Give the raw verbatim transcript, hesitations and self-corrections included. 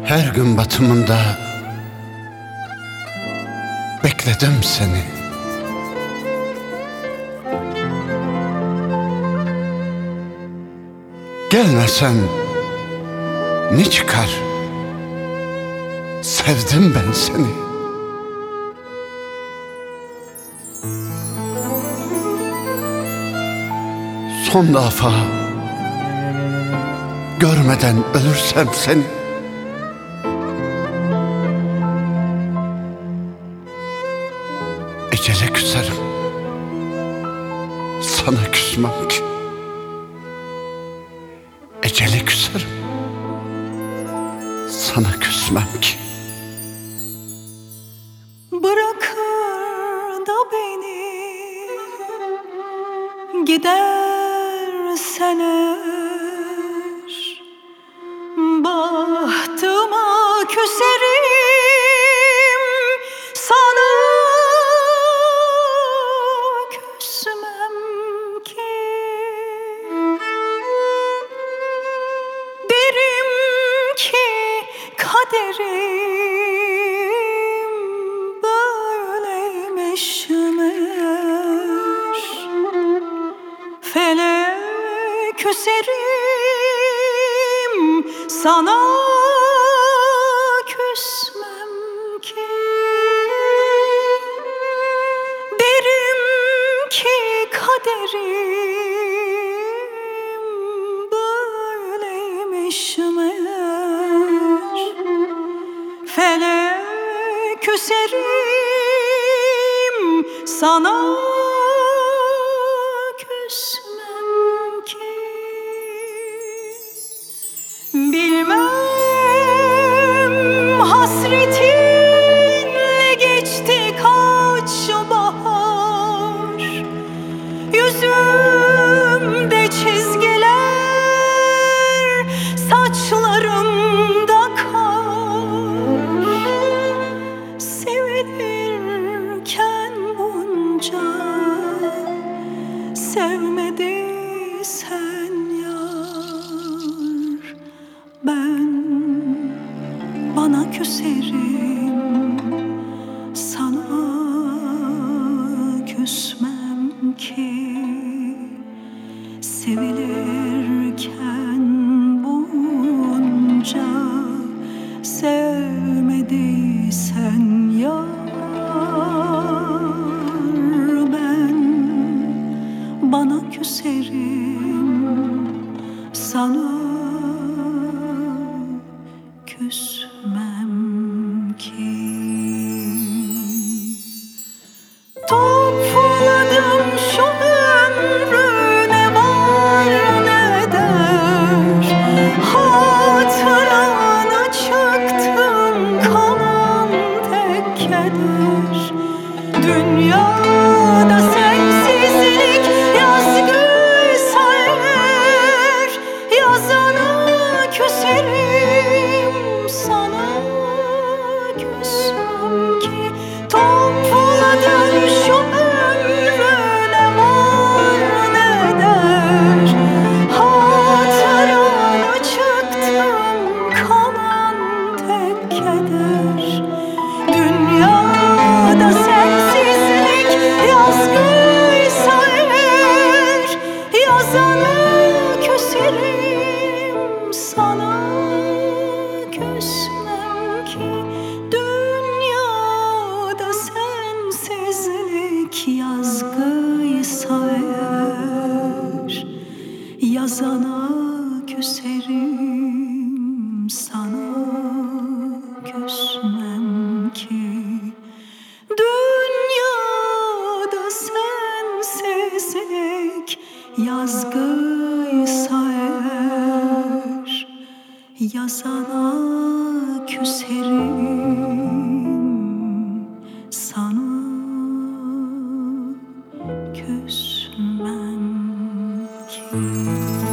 Her gün batımında bekledim seni. Gelmesen ne çıkar? Sevdim ben seni. Son defa görmeden ölürsem seni, ecele küserim, sana küsmem ki. Ecele küserim, sana küsmem ki. Bırakır da beni gidersen eğer, bahtıma küserim, sana küsmem ki. Derim ki kaderim böyleymiş meğer, feleğe küserim, sana küsmem ki. Derim ki kaderim böyleymiş meğer, feleğe küserim, sana küsmem ki. Bilmem hasretinle geçti kaç bahar, yüzümde çizgiler, saçlarımda kar. Sevilirken bunca sevmediysen yar, ben bana küserim, sana küsmem ki. Sevilirken bunca sevmediysen yar, ben bana küserim, sana küsmem ki. Topladım şu ömrü, ne var ne der, hatırana çıktım, kalan tek keder. Dünyada sensizlik yazgıysa eğer, yazana küserim, sana küsmem ki. Topladım şu ömrü, ne var ne der, hatırana çıktım, kalan tek keder. Dünyada sensizlik yazgıysa eğer, yazana küserim, sana küsmem ki. Dünyada sensizlik yazgıysa eğer, yazana küserim, sana küsmem ki. Dünyada sensizlik yazgıysa eğer, yazana küserim, sana küsmem ki.